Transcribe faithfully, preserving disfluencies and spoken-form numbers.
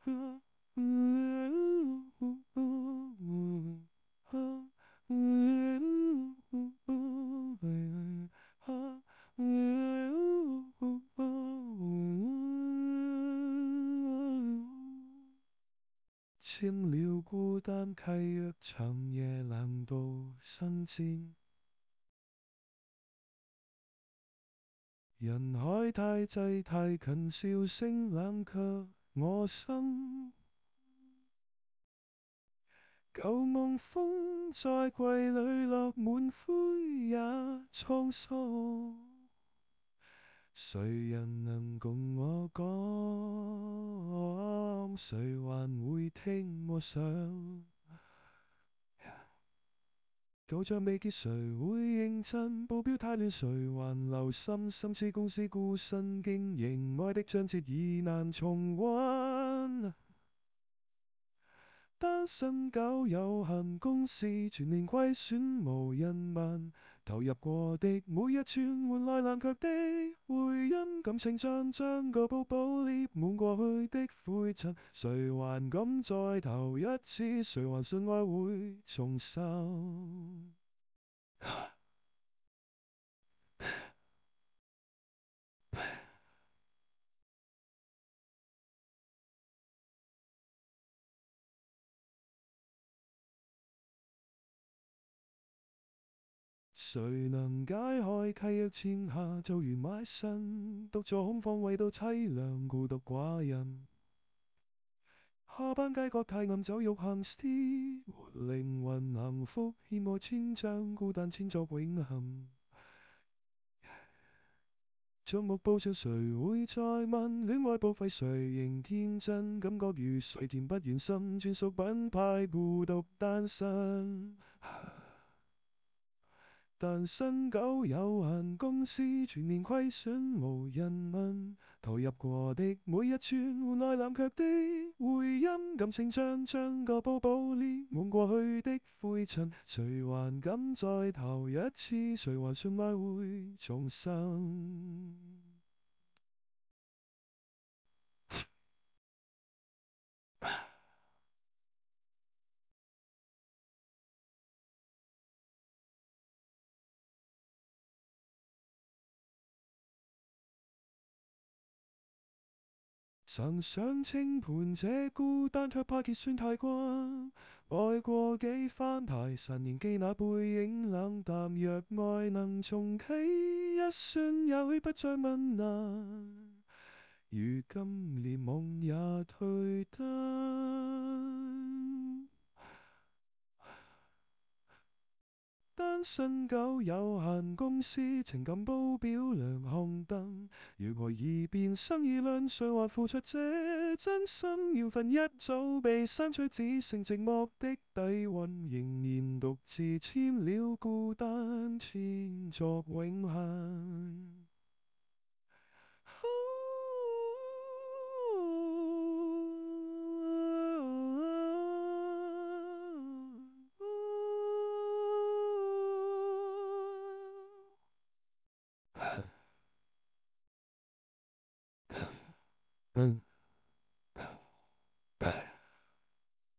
簽了孤單契約，長夜難渡生戰。人海太擠太近，笑聲冷卻我心。舊夢風在季裏落滿灰也滄桑，誰人能共我講？誰還會聽我想？舊賬未結，誰會認真？報表太亂，誰還留心？心知公司孤身經營，愛的章節已難重溫。單身狗有限公司全年虧損無人問，投入過的每一寸換來冷卻的回音，感情像將個寶寶捏滿過去的灰塵，誰還敢再投一次？誰還信愛會重生？誰能解開契約簽下就如買身，獨坐空房味到凄涼，孤獨寡人。下班街角太暗，酒肉行屍，靈魂幸福欠我千張，孤單千作永恆。矚目報上誰會再問？戀愛報廢誰仍天真？感覺如誰甜不願心，專屬品牌孤獨單身。單身狗有限公司全年虧損無人問，投入過的每一寸換來冷卻的回音，感情像將個寶寶捏滿過去的灰塵，誰還敢再投一次？誰還信愛會重生？常想稱盤這孤單，卻怕結算太關。愛過幾番太神，年紀那背影冷淡。若愛能重啟一瞬，也許不再問難。如今連夢也退燈。單身狗有限公司，情感報表亮紅燈。如何易變生意論，誰還付出這真心？緣分一早被刪除，只剩寂寞的底蘊，仍然獨自簽了孤單，千作永恆。嗯。